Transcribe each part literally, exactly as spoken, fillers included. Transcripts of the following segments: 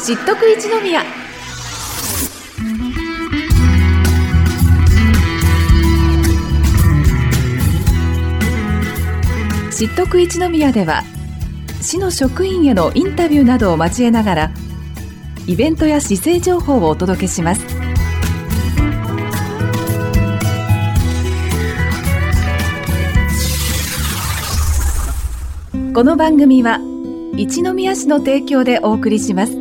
知っとく一宮。知っとく一宮では、市の職員へのインタビューなどを交えながら、イベントや市政情報をお届けします。この番組は一宮市の提供でお送りします。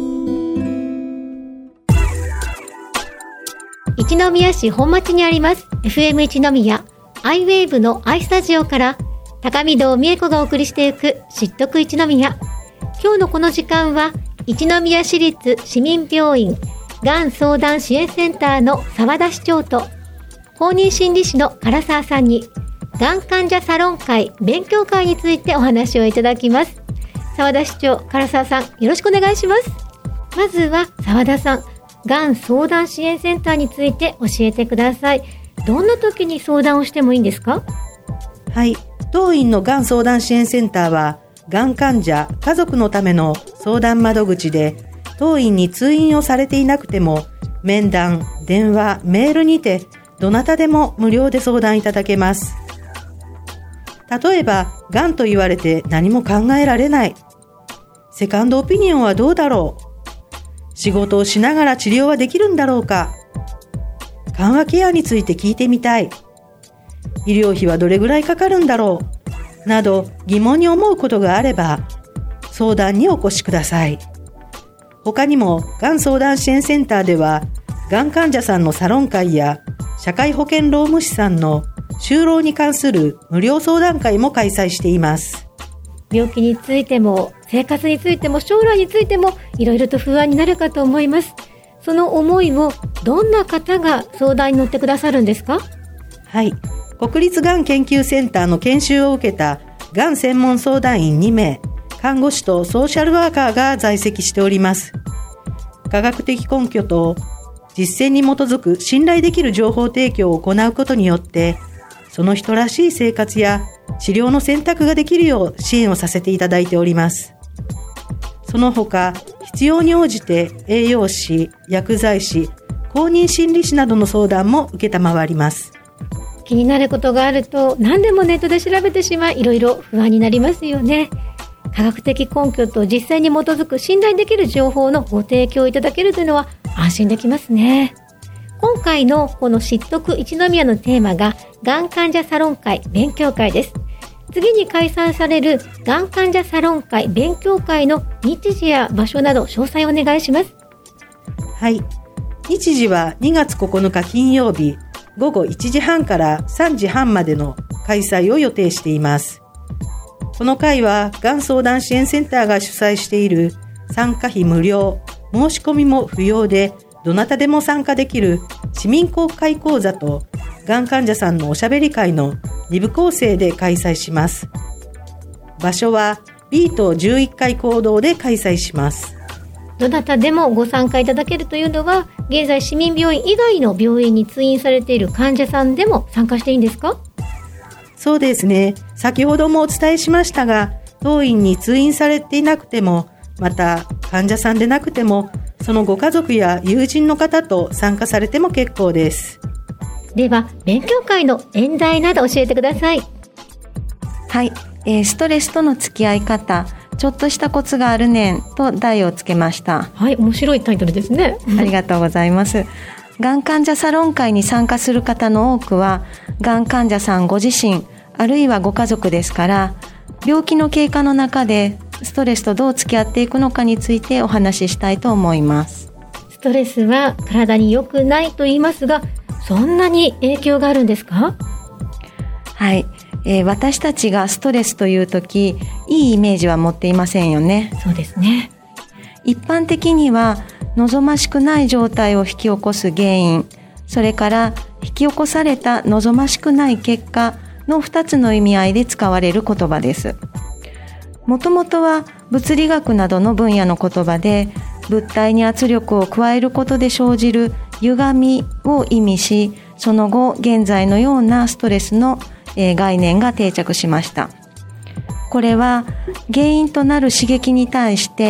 一宮市本町にあります エフエム 一宮アイウェーブの アイスタジオから高見堂美恵子がお送りしていく知っとく一宮。今日のこの時間は一宮市立市民病院がん相談支援センターの澤田市長と公認心理師の唐沢さんにがん患者サロン会勉強会についてお話をいただきます。澤田市長、唐沢さん、よろしくお願いします。まずは澤田さん、がん相談支援センターについて教えてください。どんな時に相談をしてもいいんですか？ はい、当院のがん相談支援センターはがん患者、家族のための相談窓口で、当院に通院をされていなくても面談、電話、メールにてどなたでも無料で相談いただけます。例えば、がんと言われて何も考えられない。セカンドオピニオンはどうだろう。仕事をしながら治療はできるんだろうか。緩和ケアについて聞いてみたい。医療費はどれぐらいかかるんだろう。など疑問に思うことがあれば、相談にお越しください。他にも、がん相談支援センターでは、がん患者さんのサロン会や、社会保険労務士さんの就労に関する無料相談会も開催しています。 病気についても生活についても将来についてもいろいろと不安になるかと思います。その思いをどんな方が相談に乗ってくださるんですか？ はい、国立がん研究センターの研修を受けたがん専門相談員にめい、看護師とソーシャルワーカーが在籍しております。科学的根拠と実践に基づく信頼できる情報提供を行うことによって、その人らしい生活や治療の選択ができるよう支援をさせていただいております。その他、必要に応じて栄養士、薬剤師、公認心理師などの相談も受けたまわります。 気になることがあると何でもネットで調べてしまい、いろいろ不安になりますよね。科学的根拠と実践に基づく信頼できる情報のご提供いただけるというのは安心できますね。今回のこの知っとく一宮のテーマががん患者サロン会勉強会です。次に開催されるがん患者サロン会勉強会の日時や場所など詳細をお願いします。 はい、日時はにがつここのか金曜日ごごいちじはんからさんじはんまでの開催を予定しています。この会はがん相談支援センターが主催している参加費無料、申し込みも不要でどなたでも参加できる市民公開講座とがん患者さんのおしゃべり会のにぶ構成で開催します。場所は ビーとじゅういっかい講堂で開催します。 どなたでもご参加いただけるというのは、現在市民病院以外の病院に通院されている患者さんでも参加していいんですか？ そうですね。先ほどもお伝えしましたが、当院に通院されていなくても、また患者さんでなくても、そのご家族や友人の方と参加されても結構です。 では、勉強会の演題など教えてください。 はい、えー、ストレスとの付き合い方、ちょっとしたコツがあるねんと題をつけました。 はい、面白いタイトルですね。 ありがとうございます。がん患者サロン会に参加する方の多くは、がん患者さんご自身、あるいはご家族ですから、病気の経過の中でストレスとどう付き合っていくのかについてお話ししたいと思います。 ストレスは体に良くないと言いますが、そんなに影響があるんですか？ はい、えー、私たちがストレスというとき、いいイメージは持っていませんよね。 そうですね。 一般的には望ましくない状態を引き起こす原因、それから引き起こされた望ましくない結果のふたつの意味合いで使われる言葉です。もともとは物理学などの分野の言葉で、物体に圧力を加えることで生じる歪みを意味し、その後現在のようなストレスの概念が定着しました。これは原因となる刺激に対して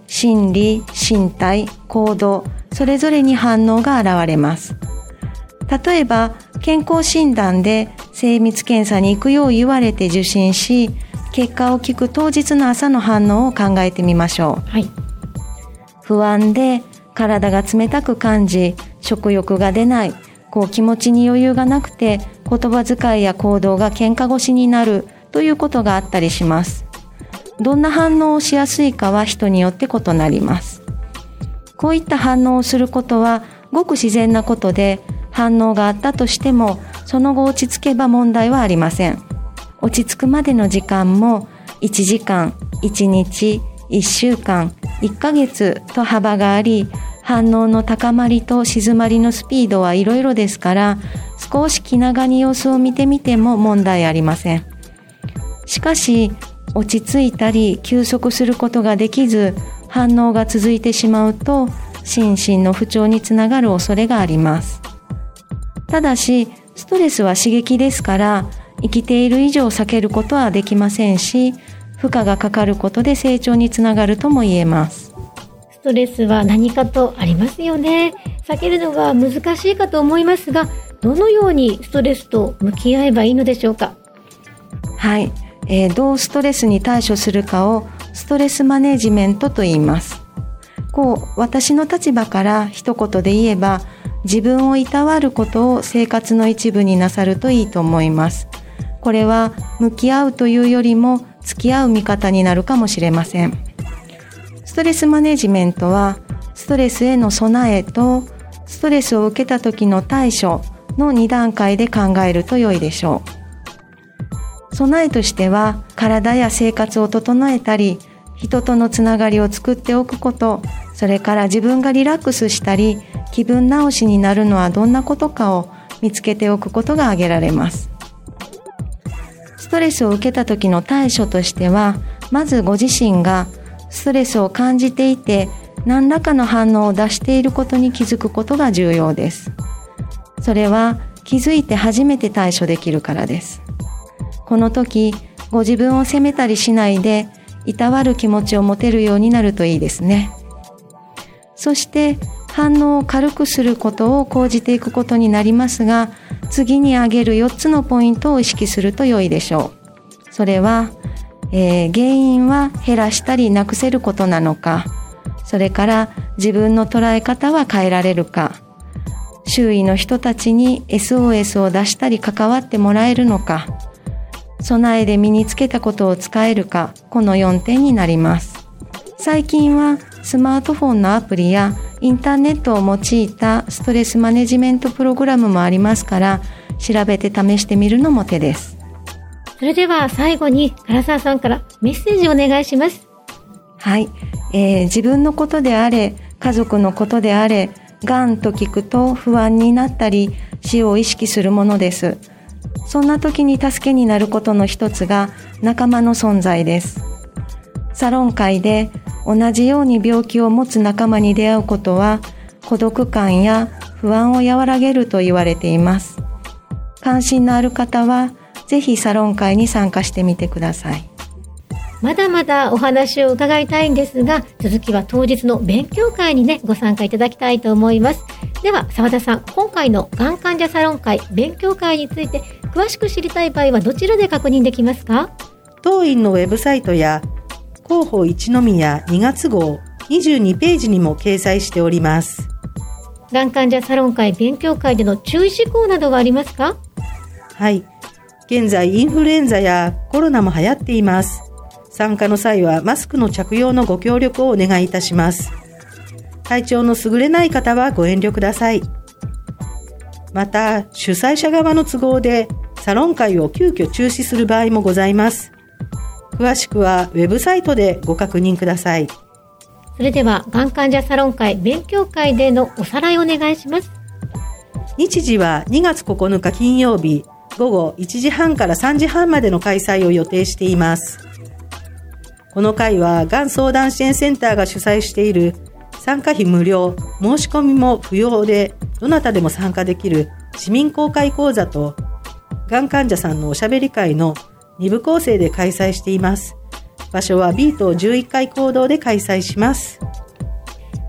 心理、身体、行動、それぞれに反応が現れます。例えば、健康診断で精密検査に行くよう言われて受診し、結果を聞く当日の朝の反応を考えてみましょう。 はい。 不安で体が冷たく感じ、食欲が出ない、こう気持ちに余裕がなくて言葉遣いや行動が喧嘩腰になるということがあったりします。どんな反応をしやすいかは人によって異なります。こういった反応をすることはごく自然なことで、反応があったとしてもその後落ち着けば問題はありません。落ち着くまでの時間もいちじかん、いちにち、いっしゅうかん、いっかげつと幅があり、反応の高まりと静まりのスピードはいろいろですから、少し気長に様子を見てみても問題ありません。しかし、落ち着いたり休息することができず、反応が続いてしまうと、心身の不調につながる恐れがあります。ただし、ストレスは刺激ですから、生きている以上避けることはできませんし、負荷がかかることで成長につながるとも言えます。 ストレスは何かとありますよね。避けるのが難しいかと思いますが、どのようにストレスと向き合えばいいのでしょうか。 はい、えー、どうストレスに対処するかをストレスマネジメントと言います。こう、私の立場から一言で言えば、自分をいたわることを生活の一部になさるといいと思います。これは向き合うというよりも付き合う味方になるかもしれません。ストレスマネジメントはストレスへの備えとストレスを受けた時の対処のに段階で考えると良いでしょう。備えとしては体や生活を整えたり、人とのつながりを作っておくこと、それから自分がリラックスしたり気分直しになるのはどんなことかを見つけておくことが挙げられます。ストレスを受けた時の対処としては、まずご自身がストレスを感じていて何らかの反応を出していることに気づくことが重要です。それは気づいて初めて対処できるからです。この時、ご自分を責めたりしないでいたわる気持ちを持てるようになるといいですね。そして反応を軽くすることを講じていくことになりますが、次に挙げるよっつのポイントを意識すると良いでしょう。それは、えー、原因は減らしたりなくせることなのか、それから自分の捉え方は変えられるか、周囲の人たちに エスオーエス を出したり関わってもらえるのか、備えで身につけたことを使えるか、このよんてんになります。最近はスマートフォンのアプリやインターネットを用いたストレスマネジメントプログラムもありますから、調べて試してみるのも手です。 それでは最後に唐沢さんからメッセージをお願いします。 はい、えー、自分のことであれ、家族のことであれ、がんと聞くと不安になったり死を意識するものです。そんな時に助けになることの一つが仲間の存在です。サロン会で同じように病気を持つ仲間に出会うことは孤独感や不安を和らげると言われています。関心のある方はぜひサロン会に参加してみてください。 まだまだお話を伺いたいんですが、続きは当日の勉強会にねご参加いただきたいと思います。では澤田さん、今回のがん患者サロン会勉強会について詳しく知りたい場合はどちらで確認できますか？ 当院のウェブサイトや広報一宮にがつ号にじゅうにページにも掲載しております。 がん患者サロン会勉強会での注意事項などはありますか？ はい。現在インフルエンザやコロナも流行っています。参加の際はマスクの着用のご協力をお願いいたします。体調の優れない方はご遠慮ください。また、主催者側の都合でサロン会を急遽中止する場合もございます。詳しくはウェブサイトでご確認ください。 それでは、がん患者サロン会勉強会でのおさらいをお願いします。 日時はにがつここのか金曜日、午後いちじはんからさんじはんまでの開催を予定しています。この会は、がん相談支援センターが主催している参加費無料、申し込みも不要で、どなたでも参加できる市民公開講座と、がん患者さんのおしゃべり会のに部構成で開催しています。場所は ビー棟じゅういっかい講堂で開催します。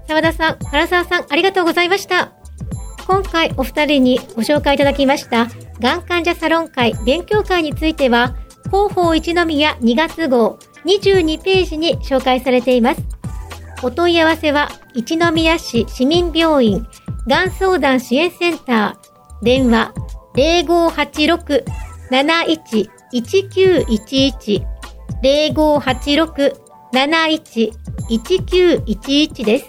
澤田さん、原沢さん、ありがとうございました。今回お二人にご紹介いただきましたがん患者サロン会勉強会については、広報一宮にがつ号にじゅうにページに紹介されています。お問い合わせは一宮市市民病院がん相談支援センター、電話 ゼロごはちろく なないち いちきゅういちいち ゼロごはちろく なないち いちきゅういちいち です。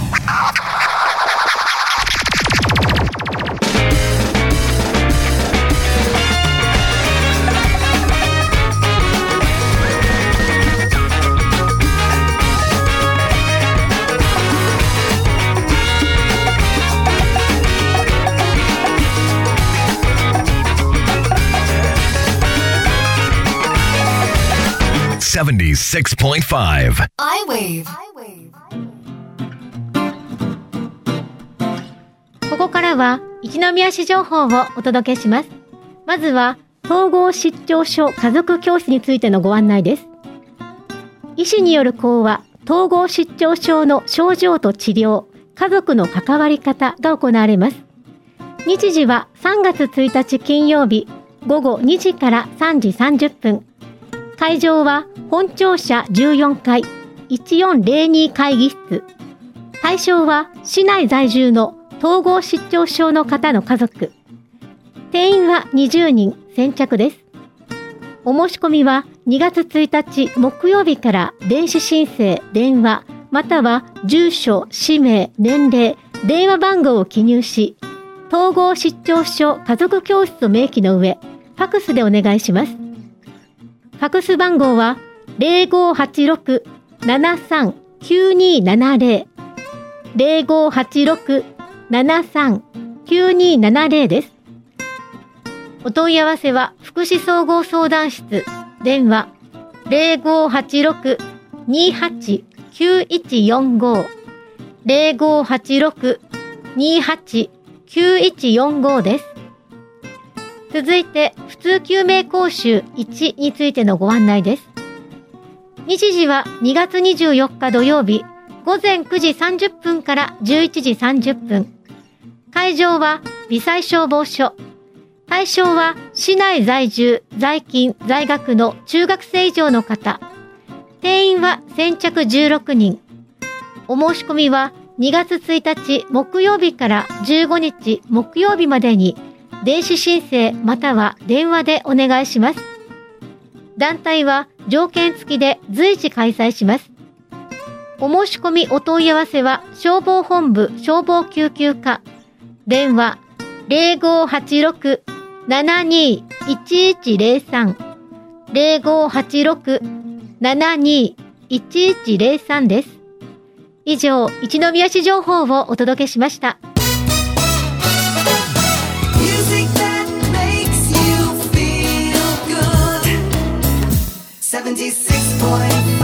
セブンティーシックスポイントファイブ I-Wave。 ここからは一宮市情報をお届けします。まずは統合失調症家族教室についてのご案内です。医師による講話、統合失調症の症状と治療、家族の関わり方が行われます。日時はさんがつついたち金曜日ごごにじからさんじさんじゅっぷん。会場は本庁舎じゅうよんかいいちよんゼロに会議室。対象は市内在住の統合失調症の方の家族。定員はにじゅうにん、先着です。お申し込みはにがつついたち木曜日から電子申請、電話、または住所、氏名、年齢、電話番号を記入し、統合失調症家族教室と明記の上、ファクスでお願いします。ファクス番号は ゼロごはちろく ななさん きゅうにななゼロ ゼロごはちろく ななさん きゅうにななゼロ です。お問い合わせは福祉総合相談室、電話 ゼロごはちろく にはち きゅういちよんご ゼロごはちろく にはち きゅういちよんご です。続いて、普通救命講習いちについてのご案内です。日時はにがつにじゅうよっか土曜日、ごぜんくじさんじゅっぷんからじゅういちじさんじゅっぷん。会場は微細消防署。対象は市内在住、在勤、在学の中学生以上の方。定員は先着じゅうろくにん。お申し込みはにがつついたち木曜日からじゅうごにち木曜日までに、電子申請または電話でお願いします。団体は条件付きで随時開催します。お申し込みお問い合わせは消防本部消防救急課、電話 ゼロごはちろく ななにいちいちゼロさん ゼロごはちろく ななにいちいちゼロさん です。以上、一宮市情報をお届けしました。 セブンティーシックスポイントファ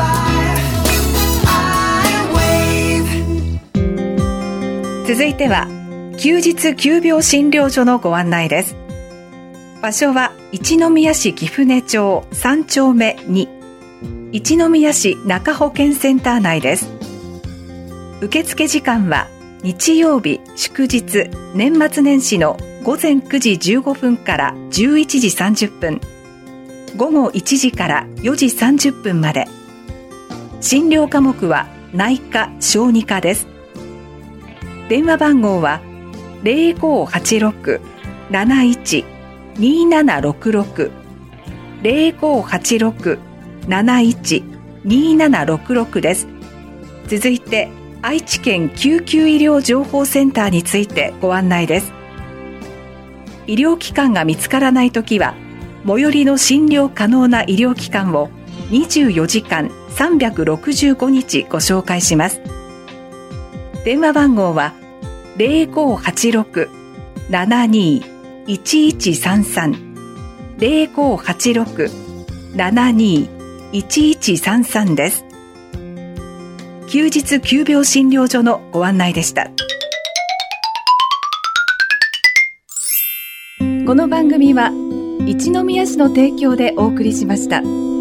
イブ I-Wave。 続いては休日急病診療所のご案内です。場所は一宮市貴船町さんちょうめに、一宮市中保健センター内です。受付時間は日曜日、祝日、年末年始のごぜんくじじゅうごふんからじゅういちじさんじゅっぷん、ごごいちじからよじさんじゅっぷんまで。診療科目は内科・小児科です。電話番号は ゼロごはちろく なないち にななろくろく ゼロごはちろく なないち にななろくろく です。続いて愛知県救急医療情報センターについてご案内です。医療機関が見つからないときは最寄りの診療可能な医療機関をにじゅうよじかんさんびゃくろくじゅうごにちご紹介します。電話番号は ゼロごはちろく ななにいちいちさんさん ゼロごはちろく ななにいちいちさんさん です。休日急病診療所のご案内でした。この番組は一宮市の提供でお送りしました。